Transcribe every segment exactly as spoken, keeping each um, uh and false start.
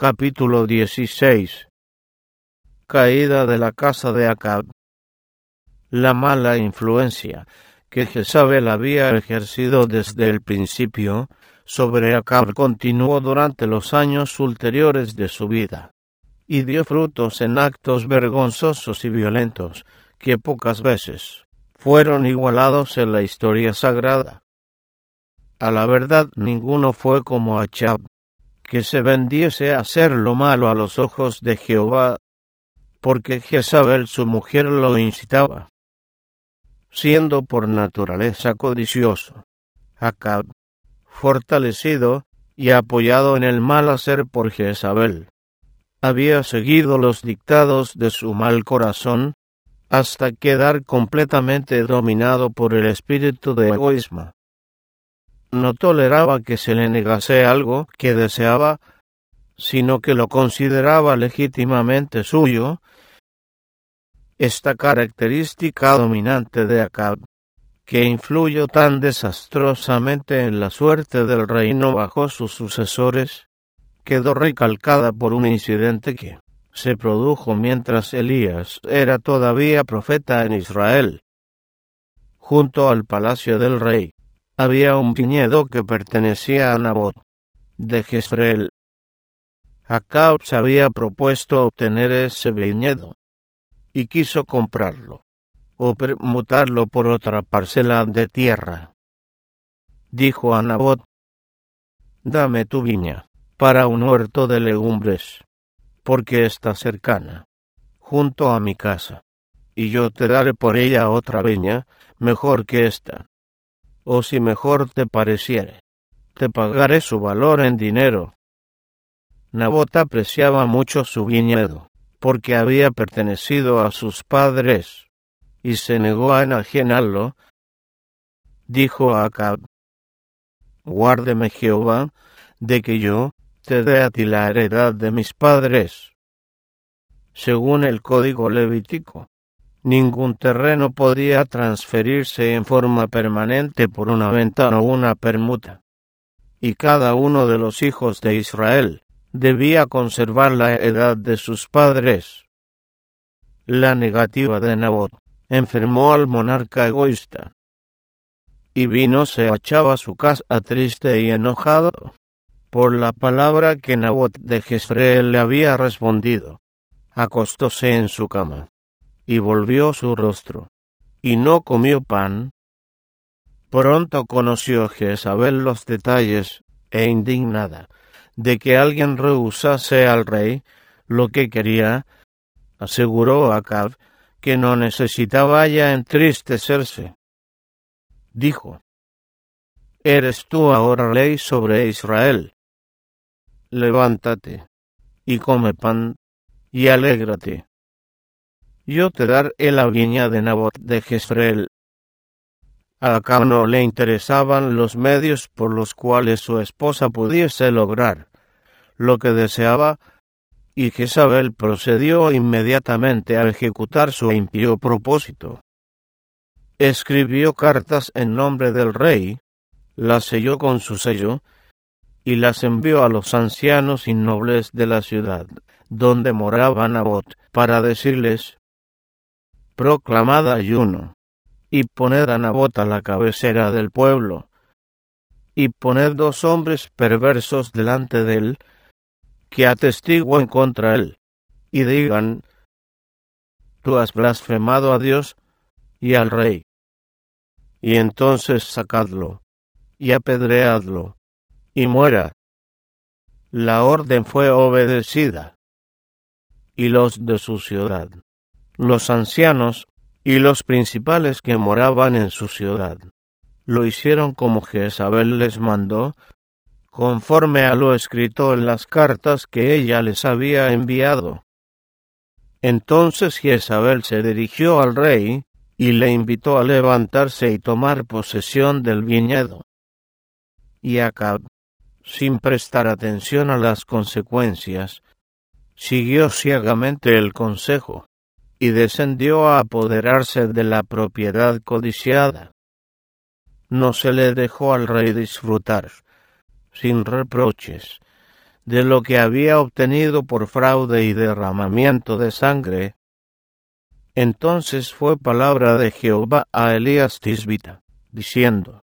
Capítulo dieciséis. Caída de la casa de Acab. La mala influencia que Jezabel había ejercido desde el principio sobre Acab continuó durante los años ulteriores de su vida, y dio frutos en actos vergonzosos y violentos que pocas veces fueron igualados en la historia sagrada. A la verdad, ninguno fue como Achab, que se vendiese a hacer lo malo a los ojos de Jehová, porque Jezabel su mujer lo incitaba. Siendo por naturaleza codicioso, Acab, fortalecido y apoyado en el mal hacer por Jezabel, había seguido los dictados de su mal corazón hasta quedar completamente dominado por el espíritu de egoísmo. No toleraba que se le negase algo que deseaba, sino que lo consideraba legítimamente suyo. Esta característica dominante de Acab, que influyó tan desastrosamente en la suerte del reino bajo sus sucesores, quedó recalcada por un incidente que se produjo mientras Elías era todavía profeta en Israel. Junto al palacio del rey había un viñedo que pertenecía a Nabot de Jezreel. Acab se había propuesto obtener ese viñedo y quiso comprarlo o permutarlo por otra parcela de tierra. Dijo a Nabot: «Dame tu viña para un huerto de legumbres, porque está cercana, junto a mi casa, y yo te daré por ella otra viña mejor que esta. O si mejor te pareciere, te pagaré su valor en dinero». Nabot apreciaba mucho su viñedo, porque había pertenecido a sus padres, y se negó a enajenarlo. Dijo a Acab: «Guárdeme Jehová de que yo te dé a ti la heredad de mis padres». Según el código levítico, ningún terreno podía transferirse en forma permanente por una venta o una permuta, y cada uno de los hijos de Israel debía conservar la heredad de sus padres. La negativa de Nabot enfermó al monarca egoísta, y vínose Achab a su casa triste y enojado por la palabra que Nabot de Jezreel le había respondido. Acostóse en su cama y volvió su rostro, y no comió pan. Pronto conoció Jezabel los detalles, e indignada de que alguien rehusase al rey lo que quería, aseguró a Acab que no necesitaba ya entristecerse. Dijo: «¿Eres tú ahora rey sobre Israel? Levántate y come pan y alégrate. Yo te daré la viña de Nabot de Jezreel». A Acab no le interesaban los medios por los cuales su esposa pudiese lograr lo que deseaba, y Jezabel procedió inmediatamente a ejecutar su impío propósito. Escribió cartas en nombre del rey, las selló con su sello, y las envió a los ancianos y nobles de la ciudad donde moraba Nabot, para decirles: «Proclamad ayuno, y poned a Nabot a la cabecera del pueblo, y poned dos hombres perversos delante de él, que atestiguen contra él, y digan: tú has blasfemado a Dios y al rey. Y entonces sacadlo, y apedreadlo, y muera». La orden fue obedecida, y los de su ciudad, los ancianos y los principales que moraban en su ciudad, lo hicieron como Jezabel les mandó, conforme a lo escrito en las cartas que ella les había enviado. Entonces Jezabel se dirigió al rey y le invitó a levantarse y tomar posesión del viñedo. Y Acab, sin prestar atención a las consecuencias, siguió ciegamente el consejo, y descendió a apoderarse de la propiedad codiciada. No se le dejó al rey disfrutar, sin reproches, de lo que había obtenido por fraude y derramamiento de sangre. Entonces fue palabra de Jehová a Elías Tisbita, diciendo: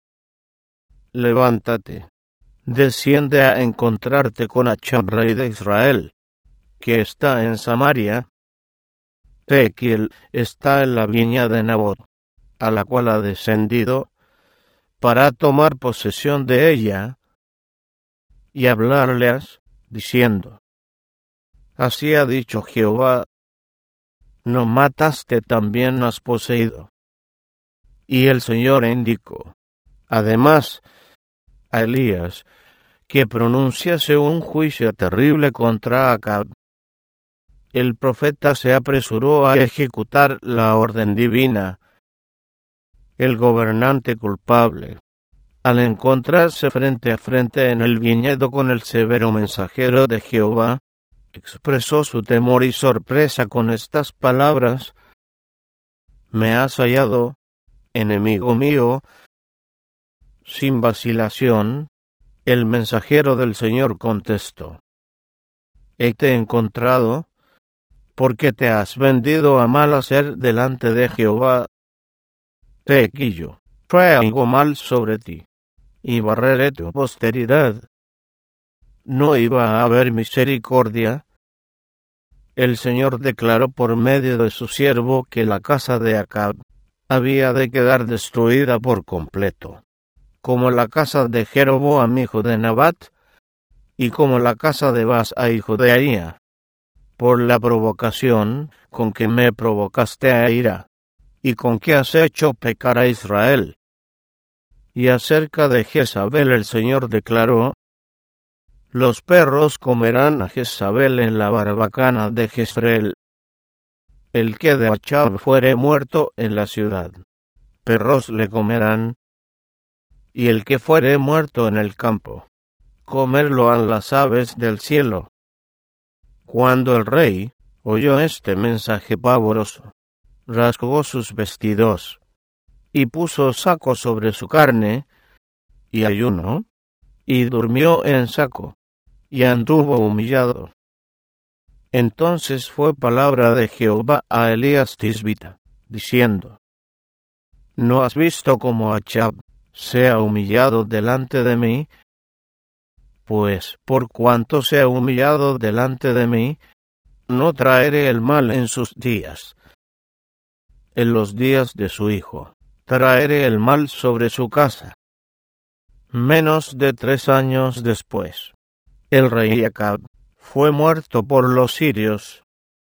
Levántate, desciende a encontrarte con Achab, rey de Israel, que está en Samaria. He que él está en la viña de Nabot, a la cual ha descendido, para tomar posesión de ella, y hablarles, diciendo: Así ha dicho Jehová, no mataste, también has poseído. Y el Señor indicó, además, a Elías, que pronunciase un juicio terrible contra Acab. El profeta se apresuró a ejecutar la orden divina. El gobernante culpable, al encontrarse frente a frente en el viñedo con el severo mensajero de Jehová, expresó su temor y sorpresa con estas palabras: Me has hallado, enemigo mío. Sin vacilación, el mensajero del Señor contestó: Hete encontrado, porque te has vendido a mal hacer delante de Jehová. He aquí yo traigo mal sobre ti, y barreré tu posteridad. ¿No iba a haber misericordia? El Señor declaró por medio de su siervo que la casa de Acab había de quedar destruida por completo, como la casa de Jeroboam hijo de Nabat, y como la casa de Baasa hijo de Ahía, por la provocación con que me provocaste a ira, y con que has hecho pecar a Israel. Y acerca de Jezabel el Señor declaró: Los perros comerán a Jezabel en la barbacana de Jezreel. El que de Achab fuere muerto en la ciudad, perros le comerán, y el que fuere muerto en el campo, comerlo han las aves del cielo. Cuando el rey oyó este mensaje pavoroso, rasgó sus vestidos, y puso saco sobre su carne, y ayunó, y durmió en saco, y anduvo humillado. Entonces fue palabra de Jehová a Elías Tisbita, diciendo: ¿No has visto cómo Achab se ha humillado delante de mí? Pues, por cuanto se ha humillado delante de mí, no traeré el mal en sus días. En los días de su hijo, traeré el mal sobre su casa. Menos de tres años después, el rey Acab fue muerto por los sirios.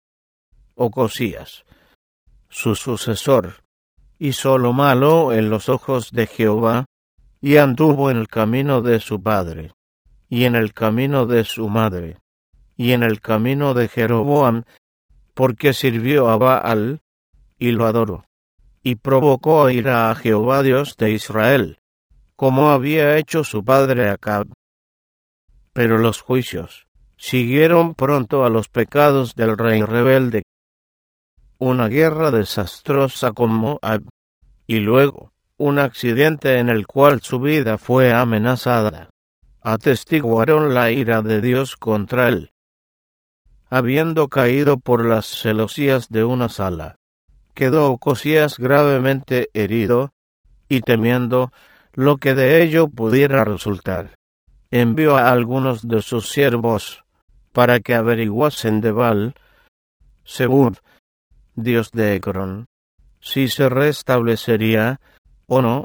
Ocosías, su sucesor, hizo lo malo en los ojos de Jehová, y anduvo en el camino de su padre, y en el camino de su madre, y en el camino de Jeroboam, porque sirvió a Baal, y lo adoró, y provocó a ira a Jehová Dios de Israel, como había hecho su padre Acab. Pero los juicios siguieron pronto a los pecados del rey rebelde. Una guerra desastrosa con Moab, y luego un accidente en el cual su vida fue amenazada, atestiguaron la ira de Dios contra él. Habiendo caído por las celosías de una sala, quedó Ocosías gravemente herido, y temiendo lo que de ello pudiera resultar, envió a algunos de sus siervos para que averiguasen de Baal, Zebub, dios de Ecrón, si se restablecería o no.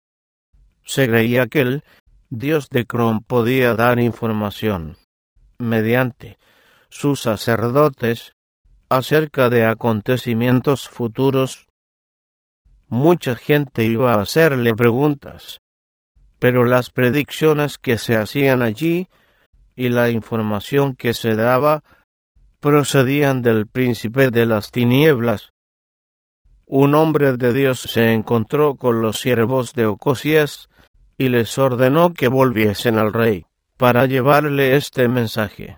Se creía que el dios de Ecrón podía dar información, mediante sus sacerdotes, acerca de acontecimientos futuros. Mucha gente iba a hacerle preguntas, pero las predicciones que se hacían allí y la información que se daba procedían del príncipe de las tinieblas. Un hombre de Dios se encontró con los siervos de Ocosías y les ordenó que volviesen al rey para llevarle este mensaje: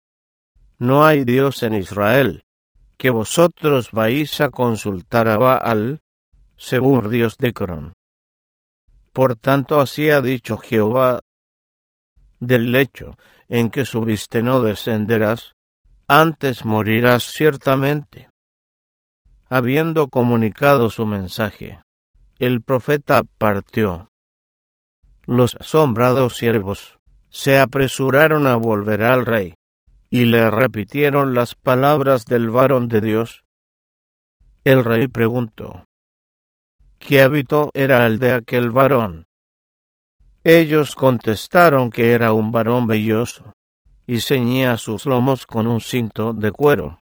No hay Dios en Israel, que vosotros vais a consultar a Baal, Zebub, dios de Ecrón. Por tanto, así ha dicho Jehová: del lecho en que subiste no descenderás, antes morirás ciertamente. Habiendo comunicado su mensaje, el profeta partió. Los asombrados siervos se apresuraron a volver al rey, y le repitieron las palabras del varón de Dios. El rey preguntó: ¿qué hábito era el de aquel varón? Ellos contestaron que era un varón velloso, y ceñía sus lomos con un cinto de cuero.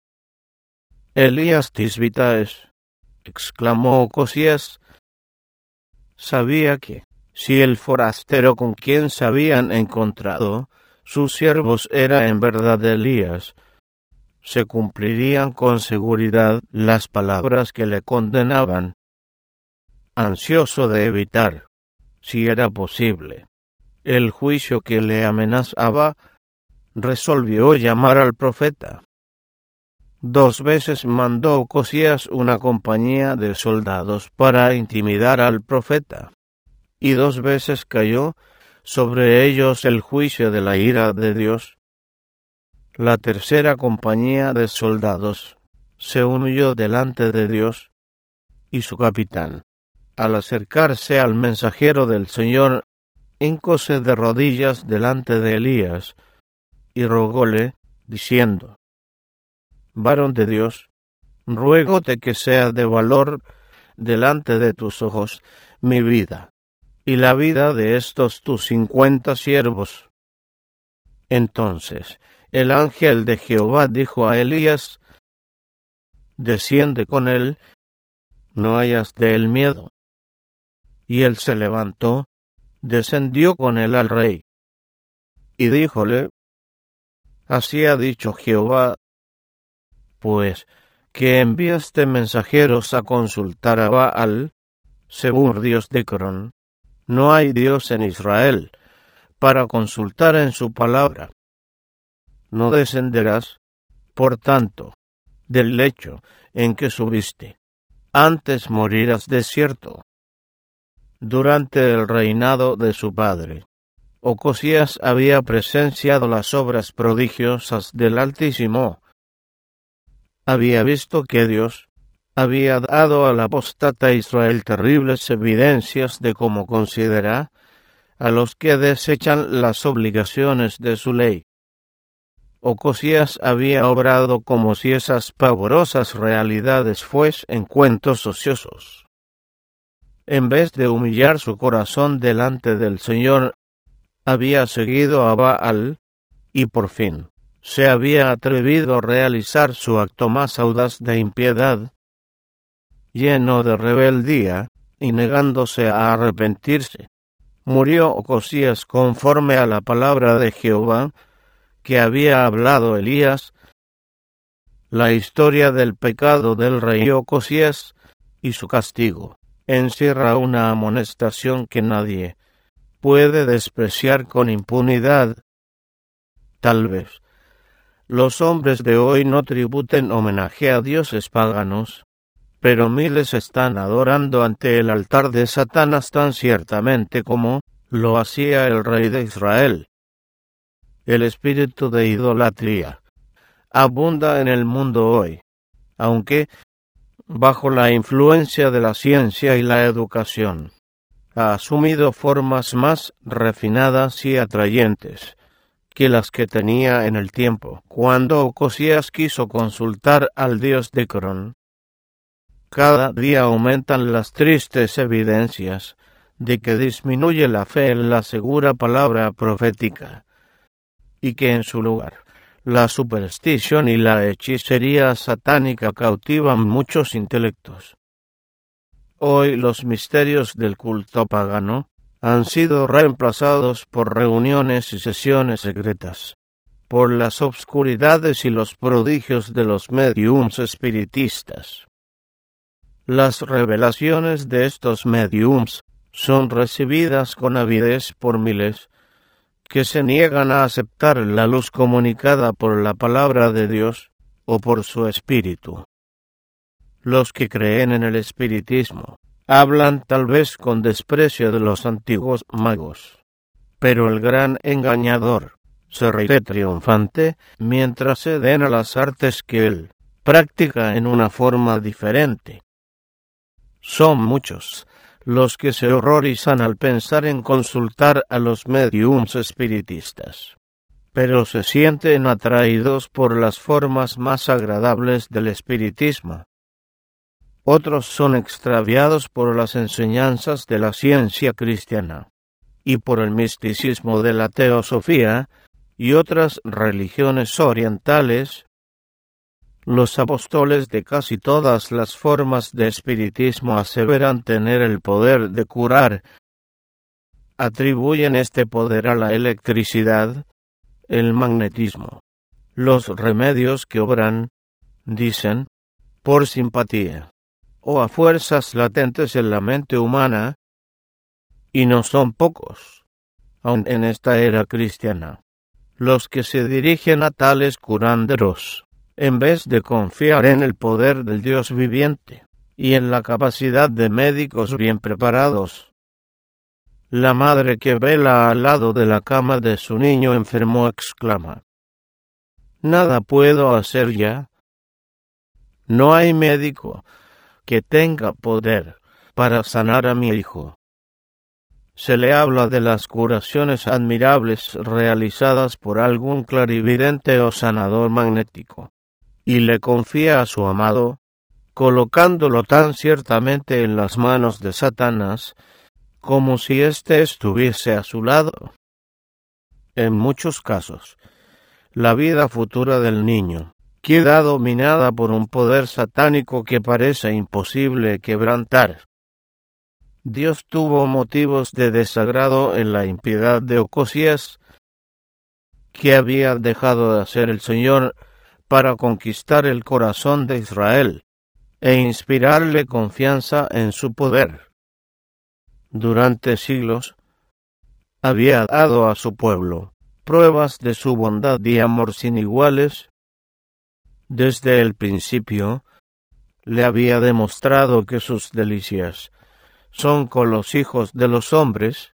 Elías Tisbitaes, exclamó Ocosías, sabía que, si el forastero con quien se habían encontrado sus siervos era en verdad Elías, se cumplirían con seguridad las palabras que le condenaban. Ansioso de evitar, si era posible, el juicio que le amenazaba, resolvió llamar al profeta. Dos veces mandó Ocosías una compañía de soldados para intimidar al profeta, y dos veces cayó sobre ellos el juicio de la ira de Dios. La tercera compañía de soldados se humilló delante de Dios, y su capitán, al acercarse al mensajero del Señor, hincóse de rodillas delante de Elías, y rogóle, diciendo: varón de Dios, ruégote que sea de valor delante de tus ojos mi vida, y la vida de estos tus cincuenta siervos. Entonces el ángel de Jehová dijo a Elías: desciende con él, no hayas de él miedo. Y él se levantó, descendió con él al rey, y díjole: así ha dicho Jehová, pues que enviaste mensajeros a consultar a Baal, según Dios de Ecrón, no hay Dios en Israel, para consultar en su palabra. No descenderás, por tanto, del lecho en que subiste, antes morirás desierto. Durante el reinado de su padre, Ocosías había presenciado las obras prodigiosas del Altísimo. Había visto que Dios había dado al apóstata Israel terribles evidencias de cómo considera a los que desechan las obligaciones de su ley. Ocosías había obrado como si esas pavorosas realidades fuesen cuentos ociosos. En vez de humillar su corazón delante del Señor, había seguido a Baal, y por fin se había atrevido a realizar su acto más audaz de impiedad. Lleno de rebeldía, y negándose a arrepentirse, murió Ocosías conforme a la palabra de Jehová que había hablado Elías. La historia del pecado del rey Ocosías y su castigo encierra una amonestación que nadie puede despreciar con impunidad. Tal vez los hombres de hoy no tributen homenaje a dioses paganos, pero miles están adorando ante el altar de Satanás tan ciertamente como lo hacía el rey de Israel. El espíritu de idolatría abunda en el mundo hoy, aunque bajo la influencia de la ciencia y la educación ha asumido formas más refinadas y atrayentes que las que tenía en el tiempo cuando Ocosías quiso consultar al Dios de Ecrón. Cada día aumentan las tristes evidencias de que disminuye la fe en la segura palabra profética, y que en su lugar la superstición y la hechicería satánica cautivan muchos intelectos. Hoy los misterios del culto pagano han sido reemplazados por reuniones y sesiones secretas, por las obscuridades y los prodigios de los mediums espiritistas. Las revelaciones de estos mediums son recibidas con avidez por miles que se niegan a aceptar la luz comunicada por la palabra de Dios o por su espíritu. Los que creen en el espiritismo hablan tal vez con desprecio de los antiguos magos, pero el gran engañador se ríe triunfante mientras se den a las artes que él practica en una forma diferente. Son muchos los que se horrorizan al pensar en consultar a los médiums espiritistas, pero se sienten atraídos por las formas más agradables del espiritismo. Otros son extraviados por las enseñanzas de la ciencia cristiana y por el misticismo de la teosofía y otras religiones orientales. Los apóstoles de casi todas las formas de espiritismo aseveran tener el poder de curar. Atribuyen este poder a la electricidad, el magnetismo, los remedios que obran, dicen, por simpatía, o a fuerzas latentes en la mente humana, y no son pocos, aun en esta era cristiana, los que se dirigen a tales curanderos, en vez de confiar en el poder del Dios viviente y en la capacidad de médicos bien preparados. La madre que vela al lado de la cama de su niño enfermo exclama: «Nada puedo hacer ya. No hay médico que tenga poder para sanar a mi hijo». Se le habla de las curaciones admirables realizadas por algún clarividente o sanador magnético, y le confía a su amado, colocándolo tan ciertamente en las manos de Satanás, como si éste estuviese a su lado. En muchos casos, la vida futura del niño queda dominada por un poder satánico que parece imposible quebrantar. Dios tuvo motivos de desagrado en la impiedad de Ocosías, que había dejado de hacer el Señor para conquistar el corazón de Israel e inspirarle confianza en su poder. Durante siglos, había dado a su pueblo pruebas de su bondad y amor sin iguales. Desde el principio, le había demostrado que sus delicias son con los hijos de los hombres.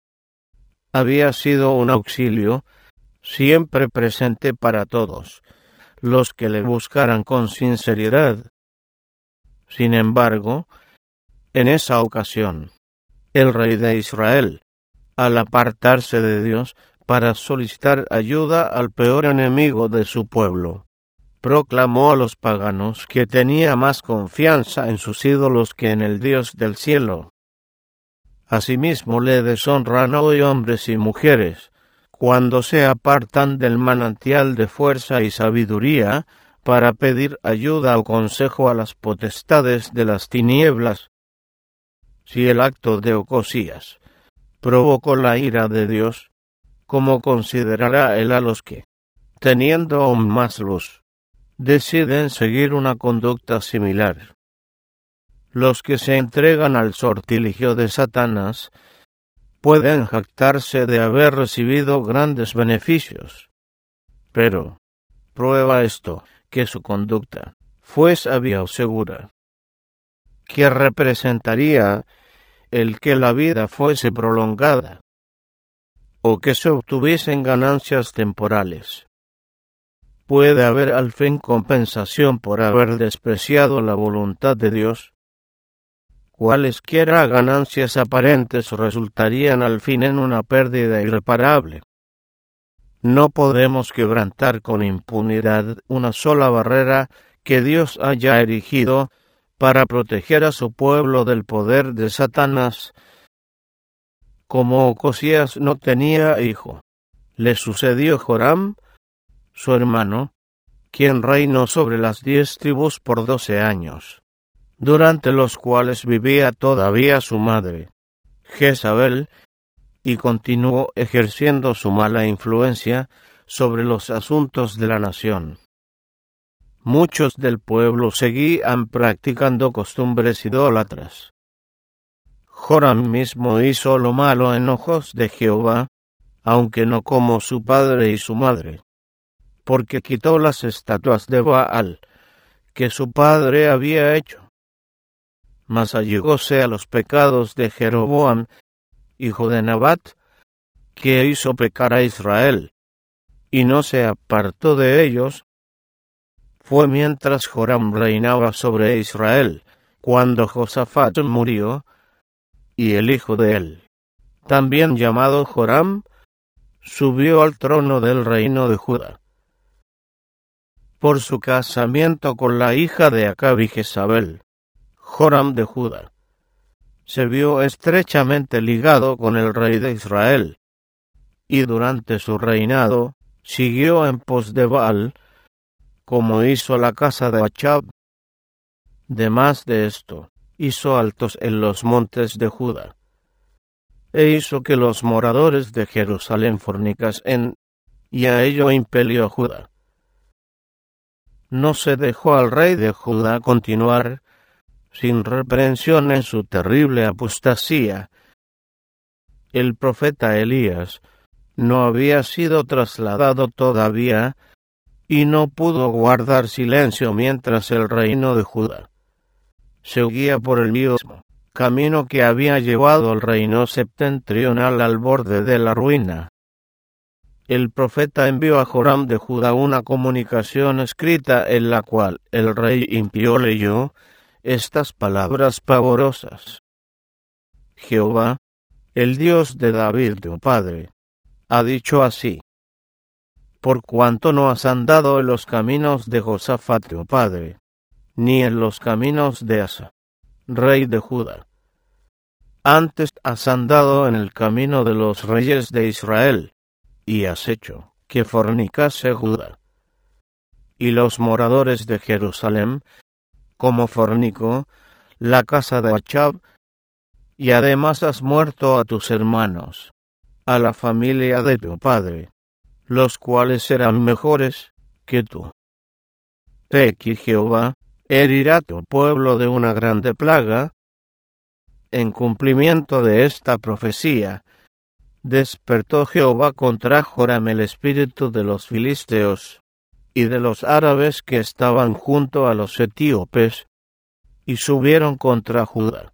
Había sido un auxilio siempre presente para todos los que le buscaran con sinceridad. Sin embargo, en esa ocasión, el rey de Israel, al apartarse de Dios para solicitar ayuda al peor enemigo de su pueblo, proclamó a los paganos que tenía más confianza en sus ídolos que en el Dios del cielo. Asimismo le deshonran hoy hombres y mujeres cuando se apartan del manantial de fuerza y sabiduría para pedir ayuda o consejo a las potestades de las tinieblas. Si el acto de Ocosías provocó la ira de Dios, ¿cómo considerará él a los que, teniendo aún más luz, deciden seguir una conducta similar? Los que se entregan al sortilegio de Satanás pueden jactarse de haber recibido grandes beneficios, pero prueba esto, que su conducta fue sabia o segura. ¿Qué representaría el que la vida fuese prolongada o que se obtuviesen ganancias temporales? ¿Puede haber al fin compensación por haber despreciado la voluntad de Dios? Cualesquiera ganancias aparentes resultarían al fin en una pérdida irreparable. No podemos quebrantar con impunidad una sola barrera que Dios haya erigido para proteger a su pueblo del poder de Satanás. Como Ocosías no tenía hijo, le sucedió Joram, su hermano, quien reinó sobre las diez tribus por doce años, durante los cuales vivía todavía su madre, Jezabel, y continuó ejerciendo su mala influencia sobre los asuntos de la nación. Muchos del pueblo seguían practicando costumbres idólatras. Joram mismo hizo lo malo en ojos de Jehová, aunque no como su padre y su madre, porque quitó las estatuas de Baal que su padre había hecho. Mas allegóse a los pecados de Jeroboam, hijo de Nabat, que hizo pecar a Israel, y no se apartó de ellos. Fue mientras Joram reinaba sobre Israel, cuando Josafat murió, y el hijo de él, también llamado Joram, subió al trono del reino de Judá. Por su casamiento con la hija de Acab y Jezabel, Joram de Judá se vio estrechamente ligado con el rey de Israel, y durante su reinado siguió en pos de Baal, como hizo la casa de Achab. Demás de esto, hizo altos en los montes de Judá, e hizo que los moradores de Jerusalén fornicasen, y a ello impelió a Judá. No se dejó al rey de Judá continuar sin reprensión en su terrible apostasía. El profeta Elías no había sido trasladado todavía, y no pudo guardar silencio mientras el reino de Judá seguía por el mismo camino que había llevado al reino septentrional al borde de la ruina. El profeta envió a Joram de Judá una comunicación escrita en la cual el rey impío leyó estas palabras pavorosas: Jehová, el Dios de David tu padre, ha dicho así: por cuanto no has andado en los caminos de Josafat tu padre, ni en los caminos de Asa, rey de Judá, antes has andado en el camino de los reyes de Israel, y has hecho que fornicase Judá y los moradores de Jerusalén, como fornicó la casa de Achab, y además has muerto a tus hermanos, a la familia de tu padre, los cuales eran mejores que tú. He aquí Jehová herirá tu pueblo de una grande plaga. En cumplimiento de esta profecía, despertó Jehová contra Joram el espíritu de los filisteos y de los árabes que estaban junto a los etíopes, y subieron contra Judá,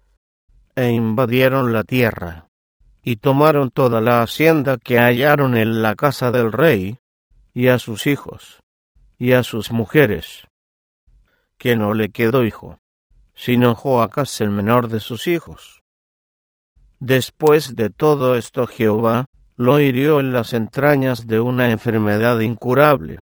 e invadieron la tierra, y tomaron toda la hacienda que hallaron en la casa del rey, y a sus hijos, y a sus mujeres, que no le quedó hijo, sino Joacás el menor de sus hijos. Después de todo esto Jehová lo hirió en las entrañas de una enfermedad incurable.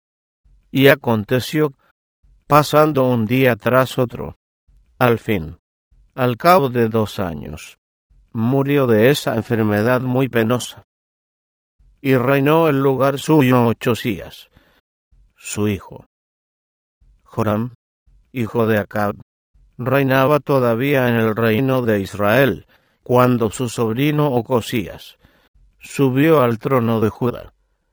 Y aconteció, pasando un día tras otro, al fin, al cabo de dos años, murió de esa enfermedad muy penosa. Y reinó en lugar suyo Ochosías, su hijo. Joram, hijo de Acab, reinaba todavía en el reino de Israel, cuando su sobrino Ocosías subió al trono de Judá.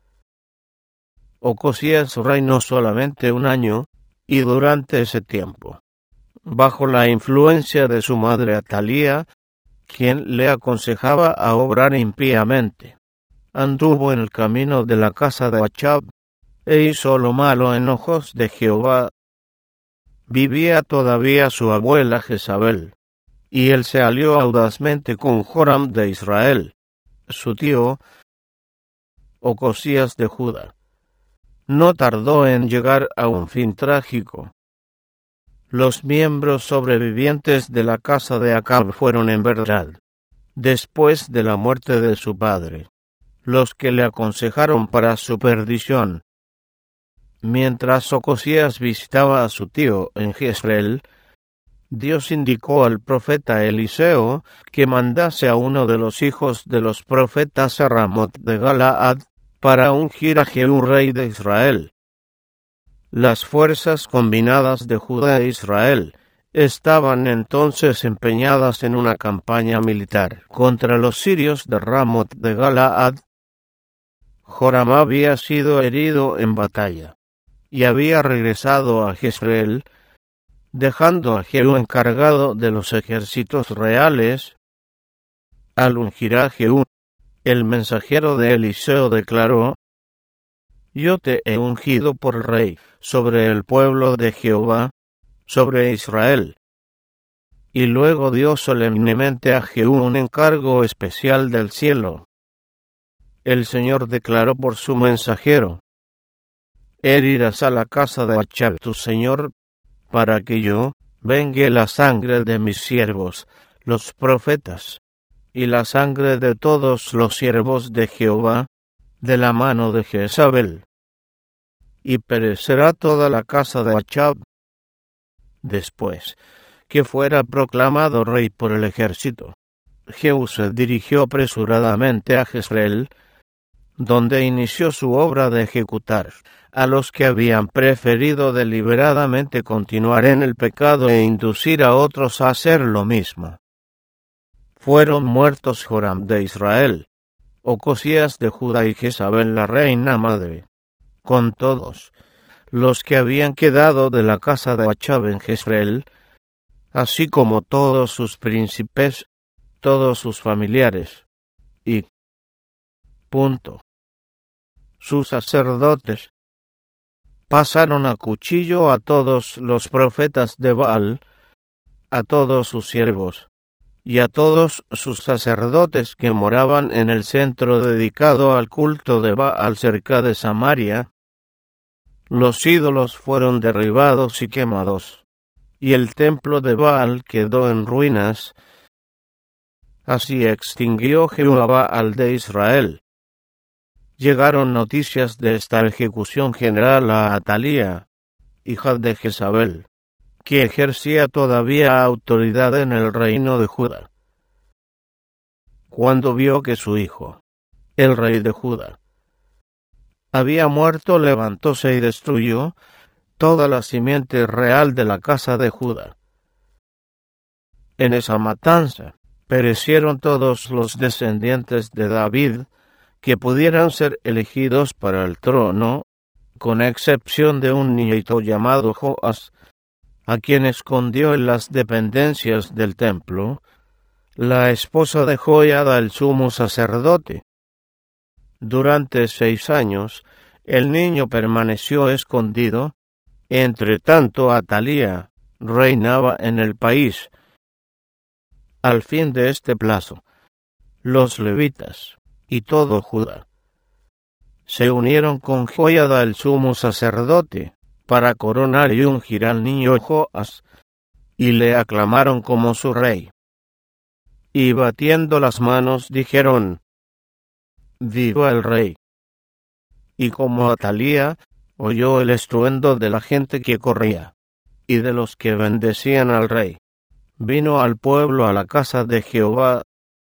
Ocosías reinó solamente un año, y durante ese tiempo, bajo la influencia de su madre Atalía, quien le aconsejaba a obrar impíamente, anduvo en el camino de la casa de Achab, e hizo lo malo en ojos de Jehová. Vivía todavía su abuela Jezabel, y él se alió audazmente con Joram de Israel, su tío, Ocosías de Judá. No tardó en llegar a un fin trágico. Los miembros sobrevivientes de la casa de Acab fueron en verdad, después de la muerte de su padre, los que le aconsejaron para su perdición. Mientras Ocosías visitaba a su tío en Jezreel, Dios indicó al profeta Eliseo que mandase a uno de los hijos de los profetas a Ramot de Galaad para ungir a Jehú rey de Israel. Las fuerzas combinadas de Judá e Israel estaban entonces empeñadas en una campaña militar contra los sirios de Ramot de Galaad. Joram había sido herido en batalla y había regresado a Jezreel, dejando a Jehú encargado de los ejércitos reales. Al ungir a Jehú, el mensajero de Eliseo declaró: Yo te he ungido por rey sobre el pueblo de Jehová, sobre Israel. Y luego dio solemnemente a Jehú un encargo especial del cielo. el Señor declaró por su mensajero: herirás a la casa de Achab tu señor, para que yo vengue la sangre de mis siervos, los profetas, y la sangre de todos los siervos de Jehová, de la mano de Jezabel. Y perecerá toda la casa de Achab. Después que fuera proclamado rey por el ejército, Jehú se dirigió apresuradamente a Jezreel, donde inició su obra de ejecutar a los que habían preferido deliberadamente continuar en el pecado e inducir a otros a hacer lo mismo. Fueron muertos Joram de Israel, Ocosías de Judá y Jezabel la reina madre, con todos los que habían quedado de la casa de Achab en Jezreel, así como todos sus príncipes, todos sus familiares, y punto. Sus sacerdotes pasaron a cuchillo a todos los profetas de Baal, a todos sus siervos, y a todos sus sacerdotes que moraban en el centro dedicado al culto de Baal cerca de Samaria. Los ídolos fueron derribados y quemados, y el templo de Baal quedó en ruinas. Así extinguió Jehú a Baal de Israel. Llegaron noticias de esta ejecución general a Atalía, hija de Jezabel, que ejercía todavía autoridad en el reino de Judá. Cuando vio que su hijo, el rey de Judá, había muerto, levantóse y destruyó toda la simiente real de la casa de Judá. En esa matanza perecieron todos los descendientes de David que pudieran ser elegidos para el trono, con excepción de un niñito llamado Joas, a quien escondió en las dependencias del templo la esposa de Joiada el sumo sacerdote. Durante seis años el niño permaneció escondido. Entre tanto Atalía reinaba en el país. Al fin de este plazo, los levitas y todo Judá se unieron con Joiada el sumo sacerdote para coronar y ungir al niño Joas, y le aclamaron como su rey. Y batiendo las manos dijeron: ¡Viva el rey! Y como Atalía oyó el estruendo de la gente que corría, y de los que bendecían al rey, vino al pueblo a la casa de Jehová,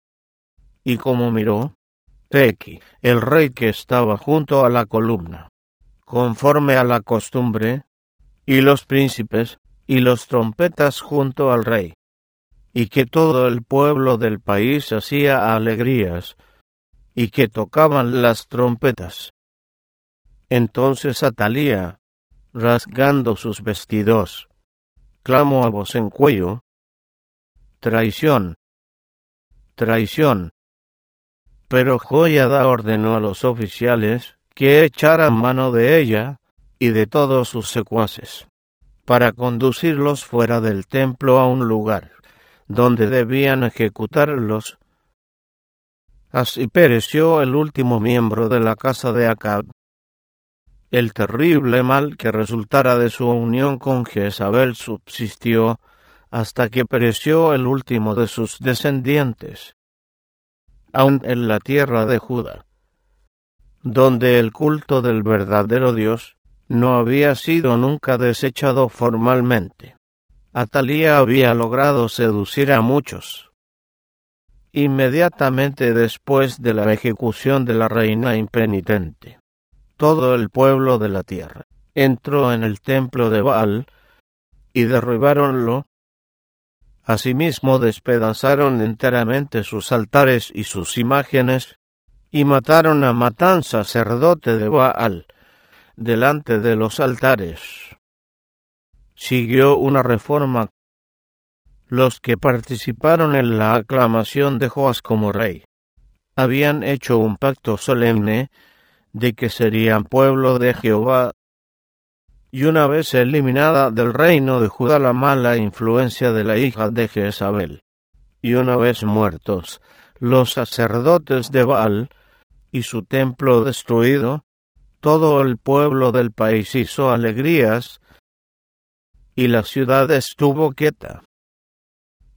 y como miró, he aquí el rey que estaba junto a la columna, conforme a la costumbre, y los príncipes y los trompetas junto al rey, y que todo el pueblo del país hacía alegrías, y que tocaban las trompetas. Entonces Atalía, rasgando sus vestidos, clamó a voz en cuello: traición, traición. Pero Joiada ordenó a los oficiales que echaran mano de ella y de todos sus secuaces, para conducirlos fuera del templo a un lugar donde debían ejecutarlos. Así pereció el último miembro de la casa de Acab. El terrible mal que resultara de su unión con Jezabel subsistió hasta que pereció el último de sus descendientes, aun en la tierra de Judá, donde el culto del verdadero Dios no había sido nunca desechado formalmente. Atalía había logrado seducir a muchos. Inmediatamente después de la ejecución de la reina impenitente, todo el pueblo de la tierra entró en el templo de Baal y derribáronlo. Asimismo despedazaron enteramente sus altares y sus imágenes, y mataron a Matán, sacerdote de Baal, delante de los altares. Siguió una reforma. Los que participaron en la aclamación de Joas como rey habían hecho un pacto solemne de que serían pueblo de Jehová, y una vez eliminada del reino de Judá la mala influencia de la hija de Jezabel, y una vez muertos los sacerdotes de Baal y su templo destruido, todo el pueblo del país hizo alegrías, y la ciudad estuvo quieta.